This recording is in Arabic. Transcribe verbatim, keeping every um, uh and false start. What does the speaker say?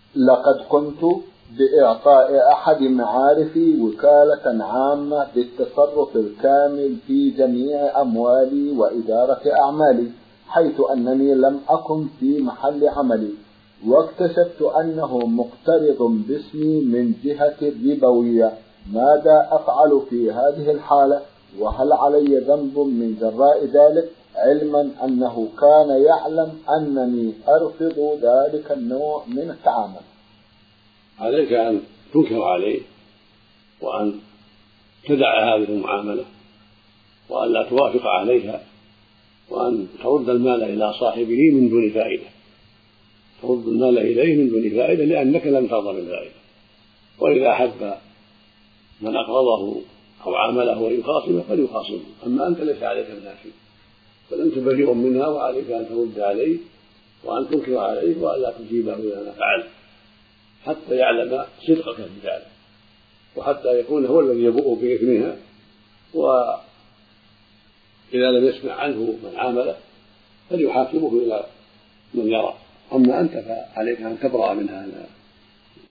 لقد قمت بإعطاء أحد معارفي وكالة عامة بالتصرف الكامل في جميع أموالي وإدارة أعمالي، حيث أنني لم أكن في محل عملي، واكتشفت أنه مقترض باسمي من جهة ربوية. ماذا أفعل في هذه الحالة؟ وهل علي ذنب من جراء ذلك، علما أنه كان يعلم أنني أرفض ذلك النوع من التعامل؟ عليك أن تنكر عليه، وأن تدع هذه المعاملة، وأن لا توافق عليها، وأن ترد المال إلى صاحبه من دون فائدة، ترد المال إليه من دون فائدة لأنك لم ترضى بالفائدة. وإذا أحب من أقرضه أو عامله ويخاصمه فليخاصمه، أما أنت ليس عليك منها شيء، بل أنت بريء منها، وعليك أن ترد عليه وأن تنكر عليه وأن لا تجيبه إلى ما فعل حتى يعلم صدقك في ذلك، وحتى يكون هو الذي يبوء بإثمها. وإذا لم يسمع عنه من عامله فليحاكمه إلى من يرى، أما أنت فعليك أن تبرأ من هذا